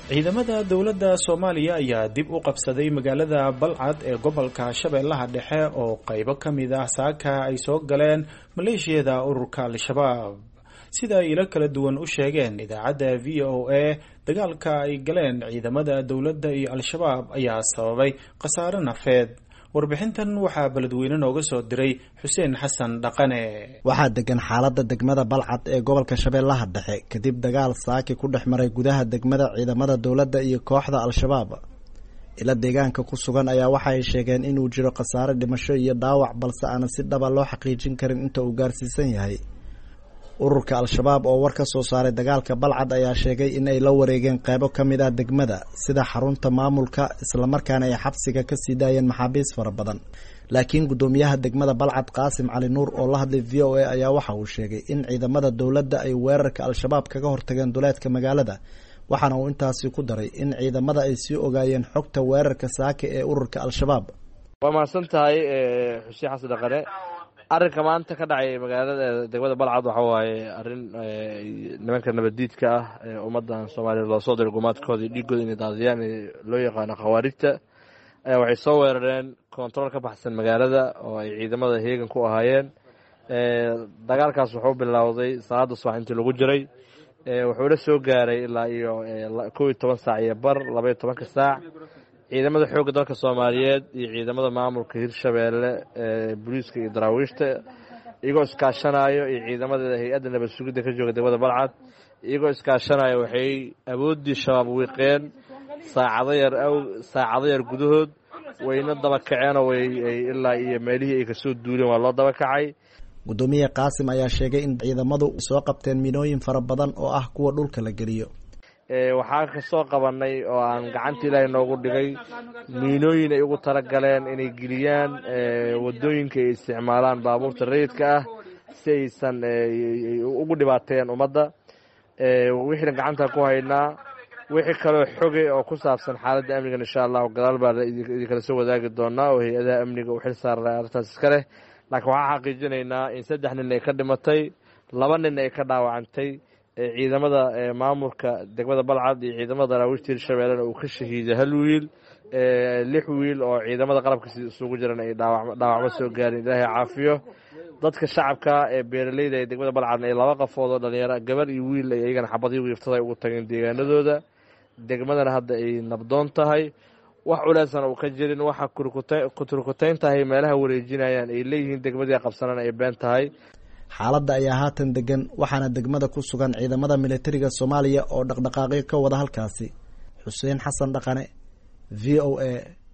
ciidamada dowladda Soomaaliya ayaa dib u qabsaday magaalada Balcad ee gobolka Shabeellaha Dhexe oo qaybo ka mid ah saaka ay soo galeen maleeshiyada ururka Al-Shabaab sida ay ila kala duwan u sheegeen idaacadda VOA dagaalka ay galeen ciidamada dowladda iyo Al-Shabaab ayaa sababay khasaare nafeed warbixintan waxaa beledweyne nooga soo diray Xuseen Xasan Dhaqane waxaa degan xaaladda degmada Balcad ee gobolka Shabeellaha Dhexe kadib dagaal saaki ku dhex maray gudaha degmada ciidamada dowladda iyo kooxda Al-Shabaab ila deegaanka ku sugan ayaa waxa ay sheegeen inuu jiro khasaare dhimasho iyo dhaawac balse aan si dhab ah loo xaqiijin karin inta uu gaarsiisan yahay ururka Al-Shabaab oo war ka soo saaray dagaalka Balcad ayaa sheegay in ay la wareegeen qaybo ka mid ah degmada sida xarunta maamulka isla markaana ay xabsiga ka sii daayeen maxaabiis fara badan laakiin gudoomiyaha degmada Balcad Qaasim Cali Nuur oo la hadlay VOA ayaa waxa uu sheegay in ciidamada dowladda ay weerarka Al-Shabaab kaga hortageen duleedka magaalada waxaana uu intaasi ku daray in ciidamada ay sii ogaayeen xogta weerarka saaka ee ururka Al-Shabaab waa mahadsantahay Xuseen Xasan Dhaqane arrinka maanta ka dhacay magaalada degmada Balcad waxa waaye arrin nimanka nabadiidka ah ee ummadan Soomaaliyeed loo soo diray gumaadkoodii dhiigooda inay daadiyaan loo yaqaan khawaarijta ayaa waxay soo weerareen control ka baxsan magaalada oo ay ciidamada heegan ku ahaayeen dagaalkaas wuxuu bilowday saacada subax intii lagu jiray wuxuu la soo gaaray ilaa iyo 12 saac iyo bar 12 saac ciidamada xoogga dalka Soomaaliyeed iyo ciidamada maamulka Hirshabeelle booliiska iyo daraawiishta iyagoo iskaashanayo iyo ciidamada hay'adda nabad sugidda ka jooga degmada Balcad iyagoo iskaashanayo waxay awoodii shabaab wiiqeen saacado yar gudahood wayna daba kaceen oo ilaa iyo meelihii ay ka soo duuleen waa loo daba kacay gudoomiye Qaasim ayaa sheegay in ciidamadu soo qabteen minooyin fara badan oo ah kuwa dhulka la geliyo waxaan ka soo qabanay oo aan gacanta Ilaahay noogu dhigay miinooyin ay ugu tala galeen inay geliyaan wadooyinka ay isticmaalaan baabuurta rayidka ah si aysan ugu dhibaateen ummadda wixii gacanta ku haynaa wixii kale xoge oo ku saabsan xaaladda amniga insha Allah gadaal baa idin kala soo wadaagi doonaa oo hay'adaha amniga u xil saaran arrintaas iska leh laakiin waxaan xaqiijinaynaa in 3 nin ay ka dhimatay 2 nin ay ka dhaawacantay ciidamada maamulka degmada Balcad iyo ciidamada daraawiishta Hirshabeelle oo ka shahiiday hal wiil 6 wiil oo ciidamada qalabka isugu jiran ay dhaawacmo soo gaareen Ilaahay caafiyo dadka shacabka ee beeraleyda ee degmada Balcad ay 2 qofood oo dhalinyaro gabar iyo wiil ay ayagana xabadii wiiftada ugu tageen deegaanadooda degmadana hadda ay nabdoon tahay wax culaysan oo ka jirin waxa kurkutayn tahay meelaha wareejinayaan ay leeyihiin degmadii qabsanana ay been tahay xaaladda ayaa haatan degan waxaana degmada ku sugan ciidamada militariga Soomaaliya oo dhaqdhaqaaqyo ka wada halkaasi Xuseen Xasan Dhaqane VOA